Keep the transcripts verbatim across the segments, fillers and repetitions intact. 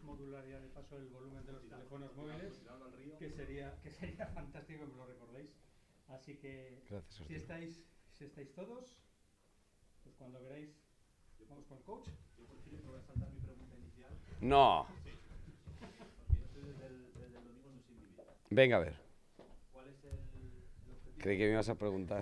modular ya de paso el volumen de los teléfonos móviles, que sería, que sería fantástico que me lo recordéis. Así que Gracias, si estáis, si estáis todos, pues cuando queráis, vamos con el coach. Yo por fin me voy a saltar mi pregunta inicial. No. Sí. Porque yo estoy desde el, desde el domingo en Sin Vivir. Venga, a ver. ¿Cuál es el, el objetivo? Creí que me ibas a preguntar.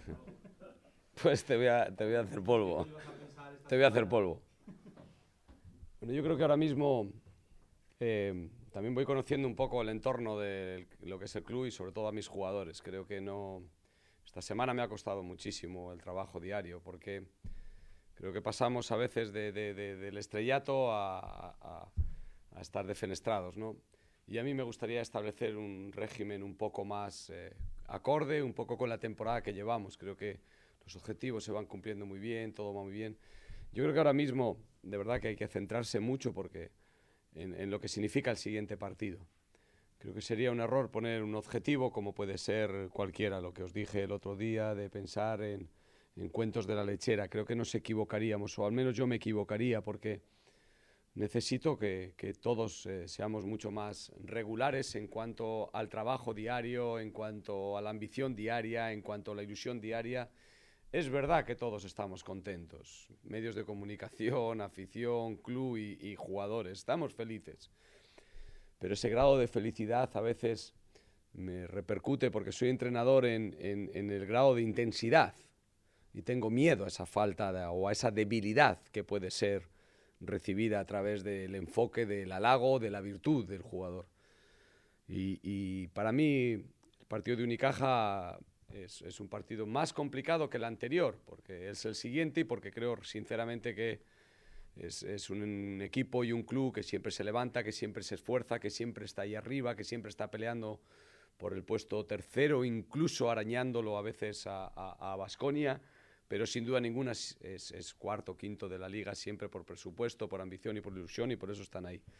Pues te voy a, te voy a hacer polvo. Te voy a hacer polvo. Bueno, yo creo que ahora mismo eh, también voy conociendo un poco el entorno de lo que es el club y sobre todo a mis jugadores. Creo que no... Esta semana me ha costado muchísimo el trabajo diario porque creo que pasamos a veces de, de, de, del estrellato a, a, a estar defenestrados, ¿no? Y a mí me gustaría establecer un régimen un poco más eh, acorde, un poco con la temporada que llevamos. Creo que los objetivos se van cumpliendo muy bien, todo va muy bien. Yo creo que ahora mismo, de verdad que hay que centrarse mucho porque en, en lo que significa el siguiente partido. Creo que sería un error poner un objetivo, como puede ser cualquiera, lo que os dije el otro día, de pensar en, en cuentos de la lechera. Creo que nos equivocaríamos, o al menos yo me equivocaría, porque necesito que, que todos eh, seamos mucho más regulares en cuanto al trabajo diario, en cuanto a la ambición diaria, en cuanto a la ilusión diaria. Es verdad que todos estamos contentos, medios de comunicación, afición, club y, y jugadores, estamos felices. Pero ese grado de felicidad a veces me repercute porque soy entrenador en, en, en el grado de intensidad y tengo miedo a esa falta de, o a esa debilidad que puede ser recibida a través del enfoque del halago, de la virtud del jugador. Y, y para mí el partido de Unicaja es, es un partido más complicado que el anterior, porque es el siguiente y porque creo sinceramente que es, es un equipo y un club que siempre se levanta, que siempre se esfuerza, que siempre está ahí arriba, que siempre está peleando por el puesto tercero, incluso arañándolo a veces a Baskonia, pero sin duda ninguna es, es, es cuarto, quinto de la liga, siempre por presupuesto, por ambición y por ilusión, y por eso están ahí.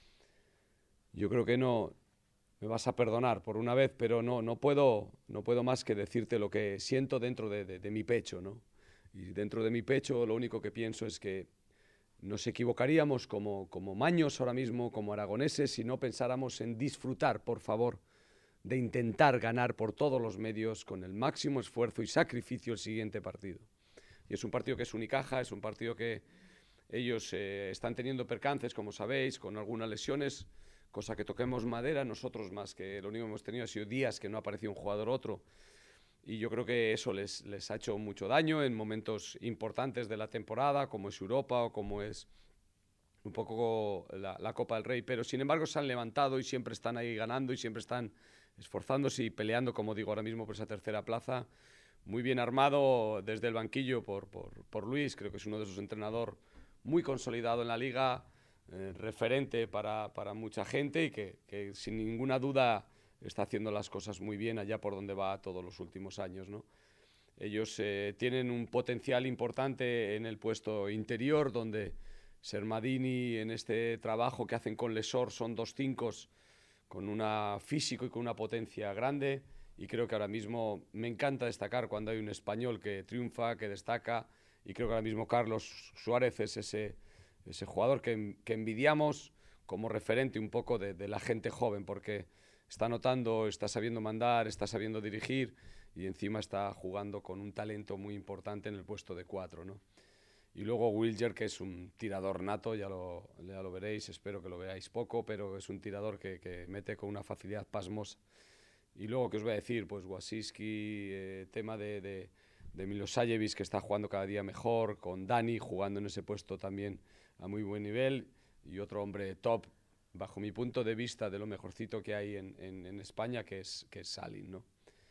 Yo creo que no, me vas a perdonar por una vez, pero no, no, puedo, no puedo más que decirte lo que siento dentro de, de, de mi pecho, ¿no? Y dentro de mi pecho lo único que pienso es que nos equivocaríamos como, como maños ahora mismo, como aragoneses, si no pensáramos en disfrutar, por favor, de intentar ganar por todos los medios con el máximo esfuerzo y sacrificio el siguiente partido. Y es un partido que es Unicaja, es un partido que ellos eh, están teniendo percances, como sabéis, con algunas lesiones, cosa que toquemos madera, nosotros más que lo único que hemos tenido ha sido días que no ha aparecido un jugador otro, y yo creo que eso les, les ha hecho mucho daño en momentos importantes de la temporada, como es Europa o como es un poco la, la Copa del Rey, pero sin embargo se han levantado y siempre están ahí ganando y siempre están esforzándose y peleando, como digo ahora mismo, por esa tercera plaza. Muy bien armado desde el banquillo por, por, por Luis, creo que es uno de sus entrenadores muy consolidado en la liga, eh, referente para, para mucha gente y que, que sin ninguna duda está haciendo las cosas muy bien allá por donde va todos los últimos años, ¿no? Ellos eh, tienen un potencial importante en el puesto interior, donde Sermadini en este trabajo que hacen con Lesor son dos cinco con un físico y con una potencia grande, y creo que ahora mismo me encanta destacar cuando hay un español que triunfa, que destaca, y creo que ahora mismo Carlos Suárez es ese, ese jugador que, que envidiamos como referente un poco de, de la gente joven, porque está notando, está sabiendo mandar, está sabiendo dirigir y encima está jugando con un talento muy importante en el puesto de cuatro, ¿no? Y luego Wilger, que es un tirador nato, ya lo, ya lo veréis, espero que lo veáis poco, pero es un tirador que, que mete con una facilidad pasmosa. Y luego, ¿qué os voy a decir? Pues Wasiski, eh, tema de, de, de Milošević, que está jugando cada día mejor, con Dani jugando en ese puesto también a muy buen nivel, y otro hombre top, bajo mi punto de vista, de lo mejorcito que hay en, en, en España, que es, que es Salin, ¿no?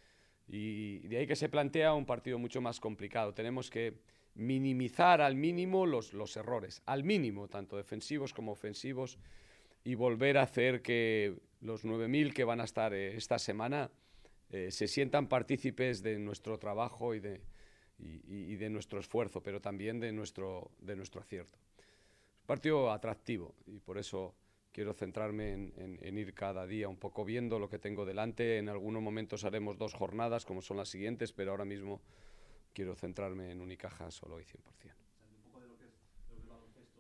Y de ahí que se plantea un partido mucho más complicado. Tenemos que minimizar al mínimo los, los errores, al mínimo, tanto defensivos como ofensivos, y volver a hacer que los nueve mil que van a estar eh, esta semana eh, se sientan partícipes de nuestro trabajo y de, y, y de nuestro esfuerzo, pero también de nuestro, de nuestro acierto. Es un partido atractivo y por eso quiero centrarme en, en, en ir cada día un poco viendo lo que tengo delante. En algunos momentos haremos dos jornadas, como son las siguientes, pero ahora mismo quiero centrarme en Unicaja solo y cien por ciento.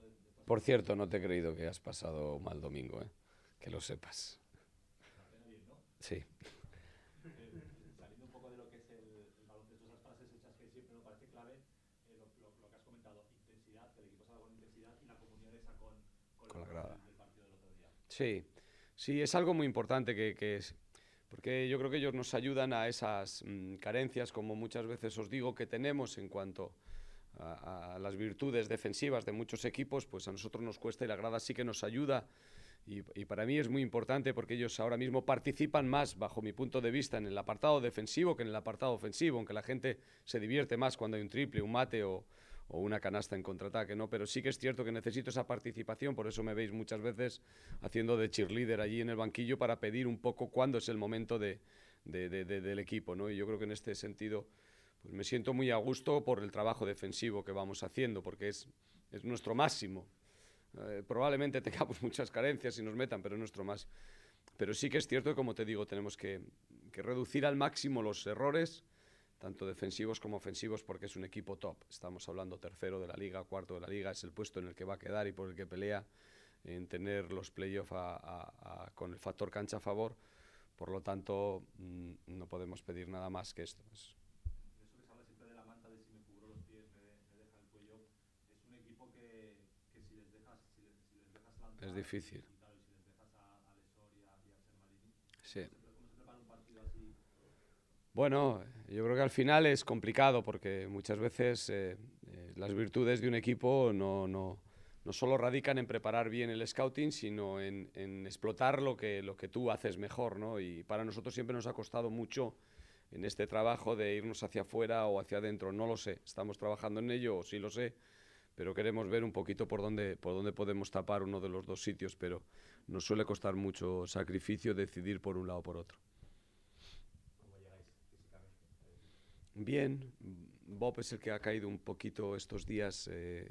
Por cierto, no te he creído que has pasado mal domingo, ¿eh? Que lo sepas. Sí. Eh, saliendo un poco de lo que es el, el baloncesto, esas frases hechas que siempre me parece clave, eh, lo, lo, lo que has comentado, intensidad, que el equipo salga con intensidad y la comunión esa con, con, Con la el, grada. del partido del otro día. Sí, sí, es algo muy importante que, que es, porque yo creo que ellos nos ayudan a esas mmm, carencias, como muchas veces os digo, que tenemos en cuanto a, a las virtudes defensivas de muchos equipos, pues a nosotros nos cuesta y la grada sí que nos ayuda. Y, y para mí es muy importante porque ellos ahora mismo participan más, bajo mi punto de vista, en el apartado defensivo que en el apartado ofensivo, aunque la gente se divierte más cuando hay un triple, un mate o, o una canasta en contraataque, ¿no? Pero sí que es cierto que necesito esa participación, por eso me veis muchas veces haciendo de cheerleader allí en el banquillo para pedir un poco cuándo es el momento de, de, de, de, del equipo, ¿no? Y yo creo que en este sentido pues me siento muy a gusto por el trabajo defensivo que vamos haciendo, porque es, es nuestro máximo. Eh, probablemente tengamos muchas carencias y nos metan, pero es nuestro más. Pero sí que es cierto que, como te digo, tenemos que, que reducir al máximo los errores, tanto defensivos como ofensivos, porque es un equipo top. Estamos hablando tercero de la liga, cuarto de la liga, es el puesto en el que va a quedar y por el que pelea en tener los playoffs a, a, a, con el factor cancha a favor. Por lo tanto, mmm, no podemos pedir nada más que esto. Es, Es difícil. Sí. Bueno, yo creo que al final es complicado porque muchas veces eh, eh, las virtudes de un equipo no, no, no solo radican en preparar bien el scouting, sino en, en explotar lo que, lo que tú haces mejor, ¿no? Y para nosotros siempre nos ha costado mucho en este trabajo de irnos hacia afuera o hacia adentro. No lo sé, estamos trabajando en ello, o sí lo sé, pero queremos ver un poquito por dónde, por dónde podemos tapar uno de los dos sitios, pero nos suele costar mucho sacrificio decidir por un lado o por otro. ¿Cómo llegáis físicamente? Bien, Bob es el que ha caído un poquito estos días eh,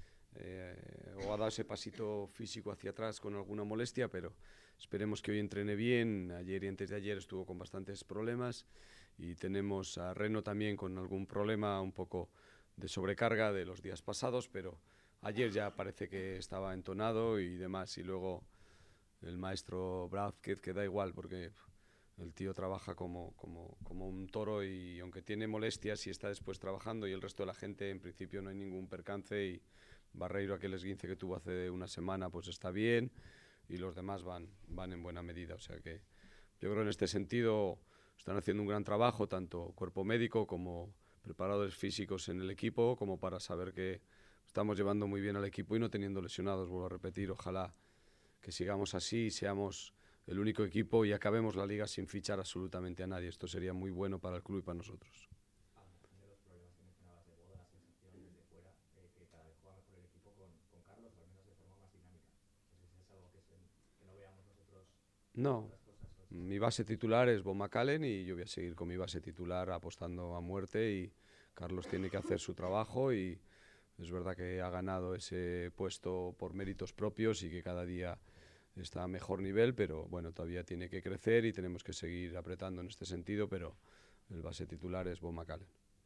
eh, o ha dado ese pasito físico hacia atrás con alguna molestia, pero esperemos que hoy entrene bien. Ayer y antes de ayer estuvo con bastantes problemas y tenemos a Reno también con algún problema un poco de sobrecarga de los días pasados, pero ayer ya parece que estaba entonado y demás. Y luego el maestro Bradkett, que da igual porque el tío trabaja como, como, como un toro y aunque tiene molestias y está después trabajando, y el resto de la gente en principio no hay ningún percance, y Barreiro, aquel esguince que tuvo hace una semana, pues está bien, y los demás van, van en buena medida. O sea que yo creo que en este sentido están haciendo un gran trabajo, tanto cuerpo médico como preparadores físicos en el equipo, como para saber que estamos llevando muy bien al equipo y no teniendo lesionados. Vuelvo a repetir, ojalá que sigamos así y seamos el único equipo y acabemos la liga sin fichar absolutamente a nadie. Esto sería muy bueno para el club y para nosotros. Al margen de los problemas que mencionabas de Boda, la sensación desde fuera eh, que cada vez juega mejor el equipo con, con Carlos, o al menos de forma más dinámica. No sé si es algo que, se, que no veamos nosotros. No. Mi base titular es Bob McCallen y yo voy a seguir con mi base titular apostando a muerte, y Carlos tiene que hacer su trabajo, y es verdad que ha ganado ese puesto por méritos propios y que cada día está a mejor nivel, pero bueno, todavía tiene que crecer y tenemos que seguir apretando en este sentido, pero el base titular es Bob McCallen.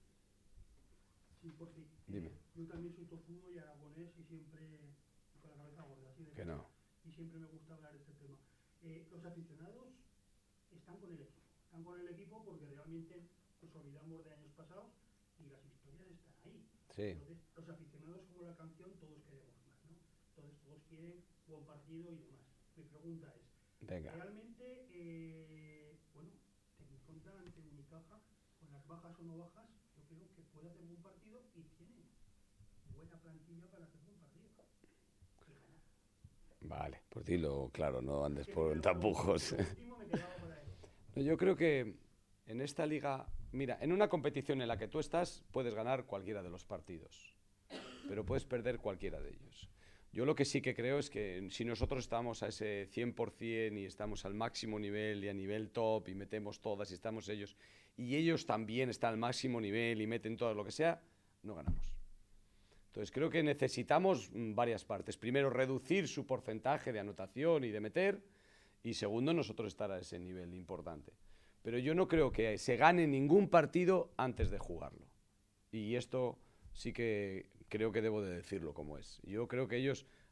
Sí, por fin. Dime. Eh, yo también soy tozudo y aragonés y siempre con la cabeza gorda, así de Que cara, no. y siempre me gusta hablar de este tema. Eh, los aficionados están con el equipo, están con el equipo porque realmente nos olvidamos de años pasados y las historias están ahí. Sí. Entonces, los aficionados, como la canción, todos queremos más, ¿no? Entonces, todos quieren buen partido y demás. Mi pregunta es, Venga. realmente, eh, bueno, ten en cuenta ante Unicaja, con las bajas o no bajas, yo creo que puede hacer buen partido y tiene buena plantilla para hacer buen partido y ganar. Vale, pues dilo claro, no andes Es que por me tapujos. quedaba- el último me quedaba para él. Yo creo que en esta liga, mira, en una competición en la que tú estás, puedes ganar cualquiera de los partidos, pero puedes perder cualquiera de ellos. Yo lo que sí que creo es que si nosotros estamos a ese cien por cien y estamos al máximo nivel y a nivel top y metemos todas y estamos ellos, y ellos también están al máximo nivel y meten todo lo que sea, no ganamos. Entonces creo que necesitamos varias partes. Primero, reducir su porcentaje de anotación y de meter, y segundo, nosotros estar a ese nivel importante. Pero yo no creo que se gane ningún partido antes de jugarlo. Y esto sí que creo que debo de decirlo como es. Yo creo que ellos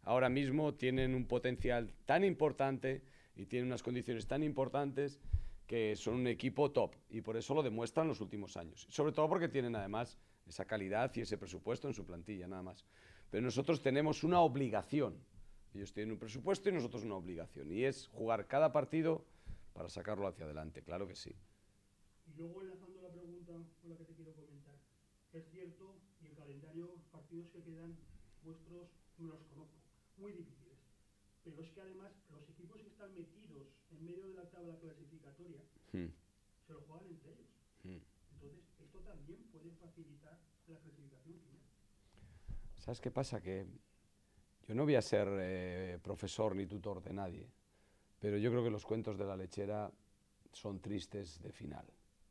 ahora mismo tienen un potencial tan importante y tienen unas condiciones tan importantes que son un equipo top, y por eso lo demuestran los últimos años. Sobre todo porque tienen además esa calidad y ese presupuesto en su plantilla, nada más. Pero nosotros tenemos una obligación. Ellos tienen un presupuesto y nosotros una obligación, y es jugar cada partido para sacarlo hacia adelante, claro que sí. Y luego, enlazando la pregunta con la que te quiero comentar, es cierto, y el calendario, los partidos que quedan vuestros, me los conozco, muy difíciles. Pero es que además los equipos que están metidos en medio de la tabla clasificatoria hmm. se lo juegan entre ellos. Hmm. Entonces, esto también puede facilitar la clasificación final. ¿Sabes qué pasa? Que yo no voy a ser eh, profesor ni tutor de nadie, pero yo creo que los cuentos de la lechera son tristes de final.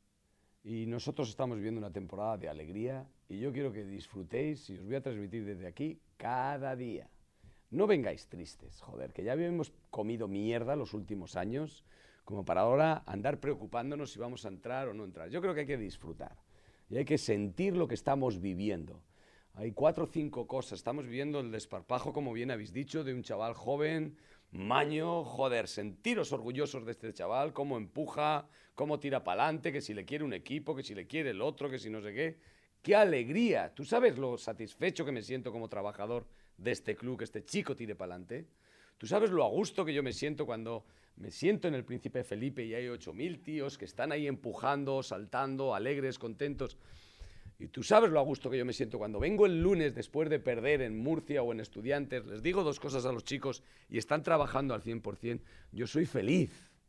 Y nosotros estamos viviendo una temporada de alegría y yo quiero que disfrutéis, y os voy a transmitir desde aquí cada día. No vengáis tristes, joder, que ya hemos comido mierda los últimos años, como para ahora andar preocupándonos si vamos a entrar o no entrar. Yo creo que hay que disfrutar y hay que sentir lo que estamos viviendo. Hay cuatro o cinco cosas. Estamos viviendo el desparpajo, como bien habéis dicho, de un chaval joven, maño, joder, sentiros orgullosos de este chaval, cómo empuja, cómo tira para adelante, que si le quiere un equipo, que si le quiere el otro, que si no sé qué. ¡Qué alegría! ¿Tú sabes lo satisfecho que me siento como trabajador de este club, que este chico tire para adelante? ¿Tú sabes lo a gusto que yo me siento cuando me siento en el Príncipe Felipe y hay ocho mil tíos que están ahí empujando, saltando, alegres, contentos? Y tú sabes lo a gusto que yo me siento cuando vengo el lunes después de perder en Murcia o en Estudiantes, les digo dos cosas a los chicos y están trabajando al cien por cien. Yo soy feliz,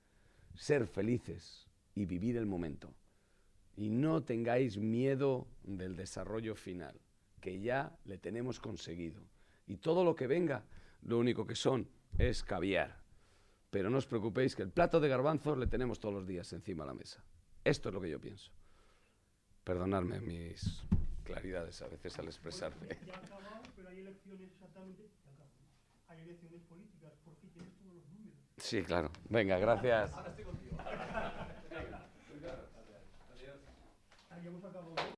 ser felices y vivir el momento. Y no tengáis miedo del desarrollo final, que ya le tenemos conseguido. Y todo lo que venga, lo único que son es caviar. Pero no os preocupéis que el plato de garbanzos le tenemos todos los días encima de la mesa. Esto es lo que yo pienso. Perdonadme mis claridades a veces al expresarme. Bueno, ya ha acabado, pero hay elecciones exactamente. Hay elecciones políticas, por fin tienes todos los números. Sí, claro. Venga, gracias. Ahora estoy contigo. Ahí hemos acabado.